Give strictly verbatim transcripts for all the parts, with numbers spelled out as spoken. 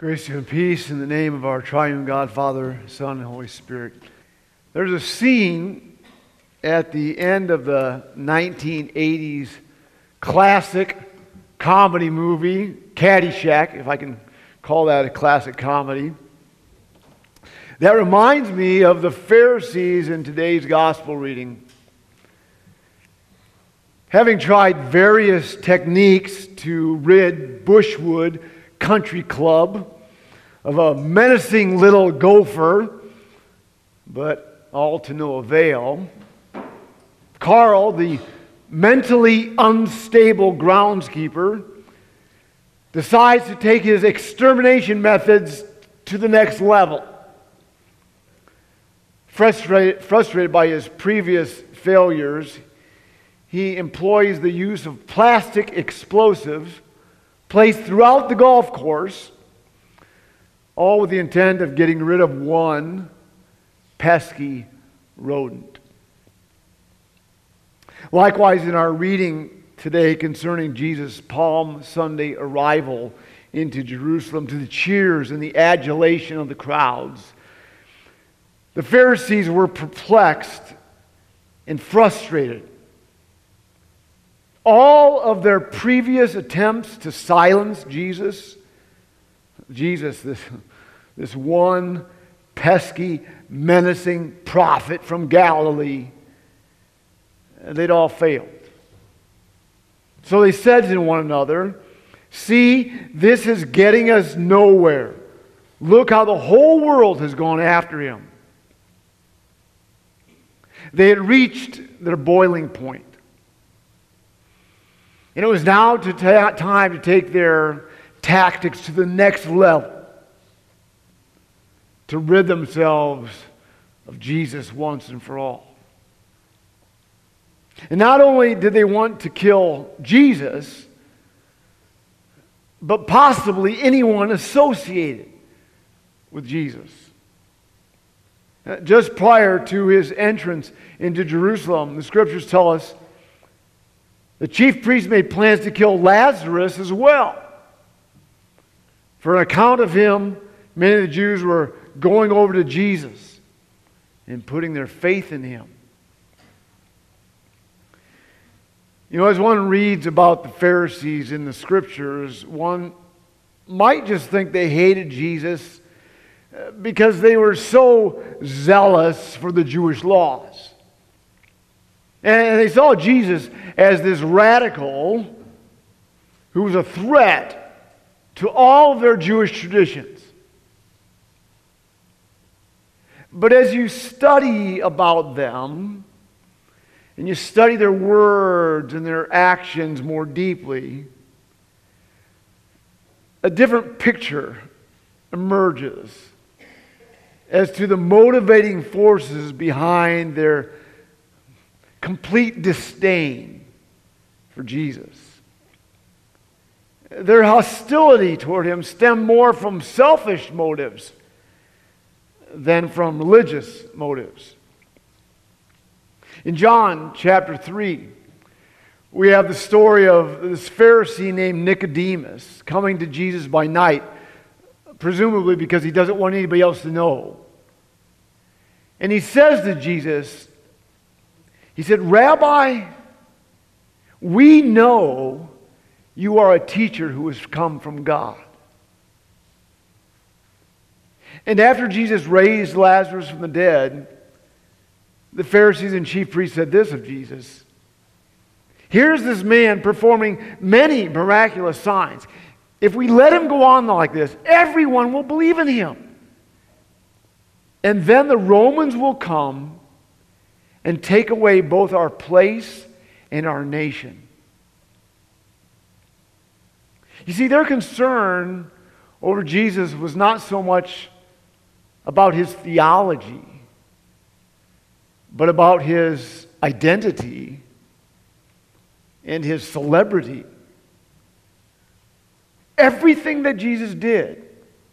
Grace and peace in the name of our triune God, Father, Son, and Holy Spirit. There's a scene at the end of the nineteen eighties classic comedy movie, Caddyshack, if I can call that a classic comedy, that reminds me of the Pharisees in today's gospel reading. Having tried various techniques to rid Bushwood Country Club of a menacing little gopher, but all to no avail, Carl, the mentally unstable groundskeeper, decides to take his extermination methods to the next level. Frustrated, frustrated by his previous failures, he employs the use of plastic explosives placed throughout the golf course, all with the intent of getting rid of one pesky rodent. Likewise, in our reading today concerning Jesus' Palm Sunday arrival into Jerusalem, to the cheers and the adulation of the crowds, the Pharisees were perplexed and frustrated. All of their previous attempts to silence Jesus, Jesus, this, this one pesky, menacing prophet from Galilee, they'd all failed. So they said to one another, "See, this is getting us nowhere. Look how the whole world has gone after him." They had reached their boiling point. And it was now to ta- time to take their tactics to the next level, to rid themselves of Jesus once and for all. And not only did they want to kill Jesus, but possibly anyone associated with Jesus. Just prior to his entrance into Jerusalem, the scriptures tell us the chief priest made plans to kill Lazarus as well. For an account of him, many of the Jews were going over to Jesus and putting their faith in him. You know, as one reads about the Pharisees in the scriptures, one might just think they hated Jesus because they were so zealous for the Jewish laws. And they saw Jesus as this radical who was a threat to all of their Jewish traditions. But as you study about them, and you study their words and their actions more deeply, a different picture emerges as to the motivating forces behind their complete disdain for Jesus. Their hostility toward him stemmed more from selfish motives than from religious motives. In John chapter three, we have the story of this Pharisee named Nicodemus coming to Jesus by night, presumably because he doesn't want anybody else to know. And he says to Jesus, he said, "Rabbi, we know you are a teacher who has come from God." And after Jesus raised Lazarus from the dead, the Pharisees and chief priests said this of Jesus: "Here's this man performing many miraculous signs. If we let him go on like this, everyone will believe in him. And then the Romans will come and take away both our place and our nation." You see, their concern over Jesus was not so much about his theology, but about his identity and his celebrity. Everything that Jesus did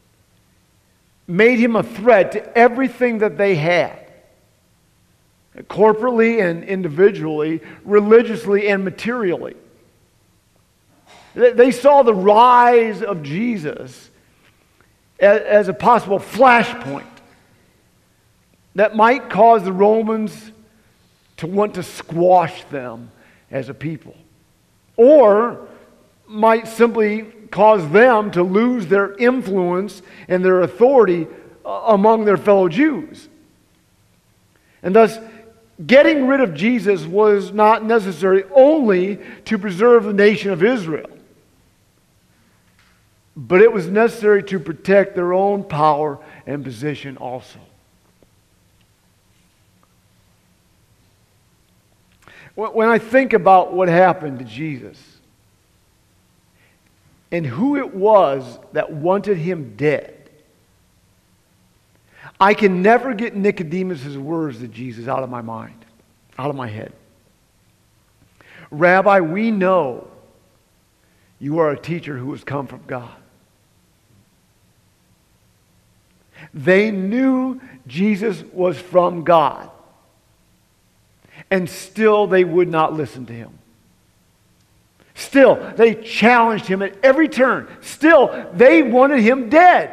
made him a threat to everything that they had, corporately and individually, religiously and materially. They saw the rise of Jesus as, as a possible flashpoint that might cause the Romans to want to squash them as a people, or might simply cause them to lose their influence and their authority among their fellow Jews. And thus, getting rid of Jesus was not necessary only to preserve the nation of Israel, but it was necessary to protect their own power and position also. When I think about what happened to Jesus and who it was that wanted him dead, I can never get Nicodemus' words to Jesus out of my mind, out of my head. Rabbi, we know you are a teacher who has come from God. They knew Jesus was from God, and still they would not listen to him. Still, they challenged him at every turn. Still, they wanted him dead.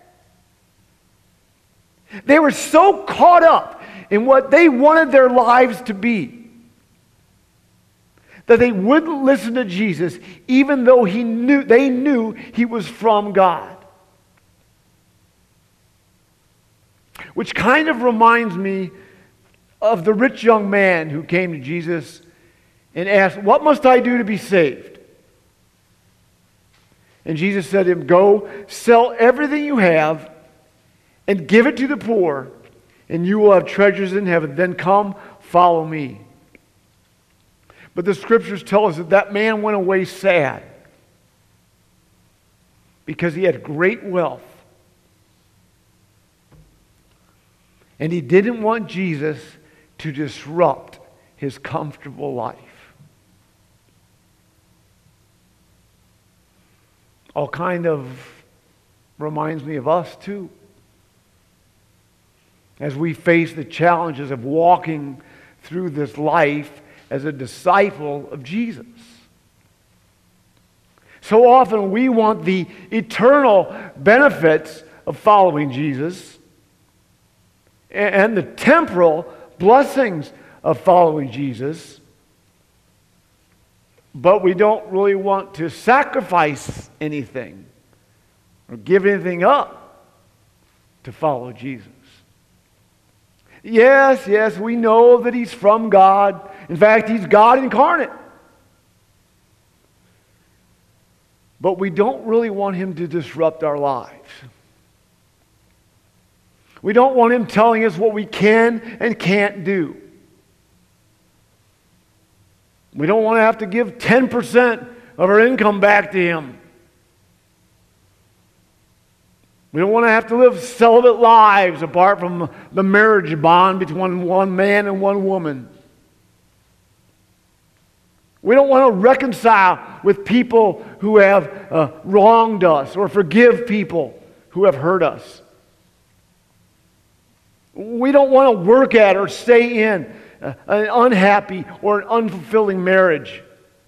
They were so caught up in what they wanted their lives to be that they wouldn't listen to Jesus even though he knew, they knew he was from God. Which kind of reminds me of the rich young man who came to Jesus and asked, "What must I do to be saved?" And Jesus said to him, "Go, sell everything you have and give it to the poor, and you will have treasures in heaven. Then come, follow me." But the scriptures tell us that that man went away sad because he had great wealth. And he didn't want Jesus to disrupt his comfortable life. All kind of reminds me of us too, as we face the challenges of walking through this life as a disciple of Jesus. So often we want the eternal benefits of following Jesus and the temporal blessings of following Jesus, but we don't really want to sacrifice anything or give anything up to follow Jesus. Yes, yes, we know that he's from God. In fact, he's God incarnate. But we don't really want him to disrupt our lives. We don't want him telling us what we can and can't do. We don't want to have to give ten percent of our income back to him. We don't want to have to live celibate lives apart from the marriage bond between one man and one woman. We don't want to reconcile with people who have uh, wronged us or forgive people who have hurt us. We don't want to work at or stay in uh, an unhappy or an unfulfilling marriage.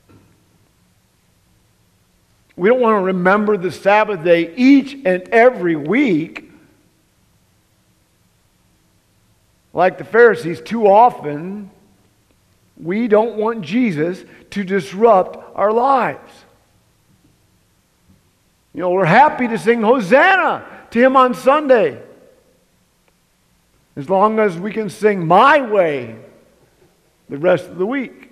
We don't want to remember the Sabbath day each and every week. Like the Pharisees, too often, we don't want Jesus to disrupt our lives. You know, we're happy to sing Hosanna to him on Sunday, as long as we can sing My Way the rest of the week.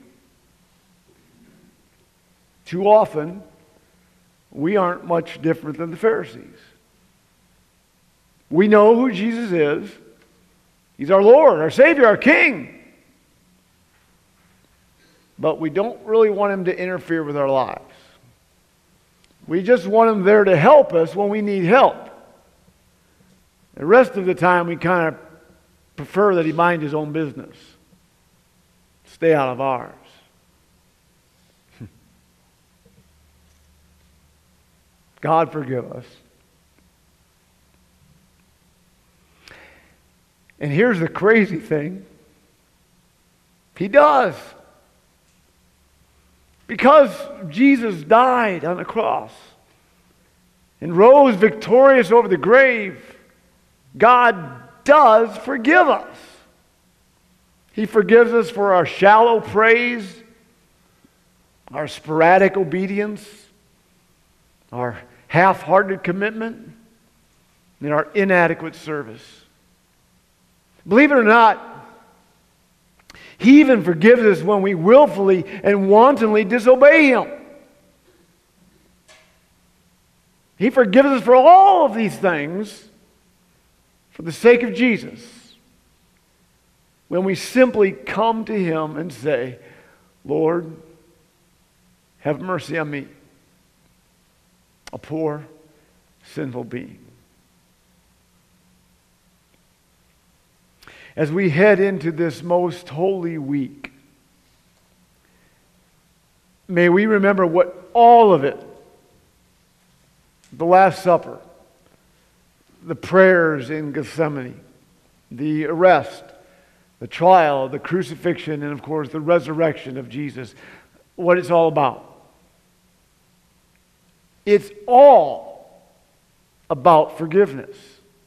Too often, we aren't much different than the Pharisees. We know who Jesus is. He's our Lord, our Savior, our King. But we don't really want him to interfere with our lives. We just want him there to help us when we need help. The rest of the time, we kind of prefer that he mind his own business. Stay out of ours. God forgive us. And here's the crazy thing. He does. Because Jesus died on the cross, and rose victorious over the grave, God does forgive us. He forgives us for our shallow praise, our sporadic obedience, our half-hearted commitment, and our inadequate service. Believe it or not, He even forgives us when we willfully and wantonly disobey Him. He forgives us for all of these things for the sake of Jesus, when we simply come to Him and say, Lord, have mercy on me, a poor, sinful being. As we head into this most holy week, may we remember what all of it, the Last Supper, the prayers in Gethsemane, the arrest, the trial, the crucifixion, and of course the resurrection of Jesus, what it's all about. It's all about forgiveness.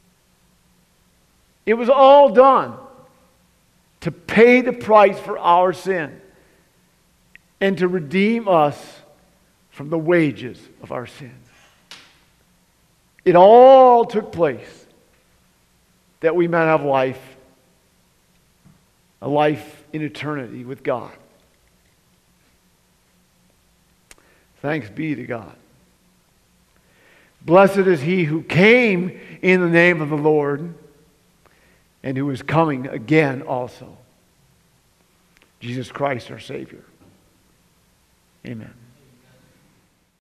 It was all done to pay the price for our sin and to redeem us from the wages of our sin. It all took place that we might have life, a life in eternity with God. Thanks be to God. Blessed is he who came in the name of the Lord and who is coming again also. Jesus Christ our Savior. Amen.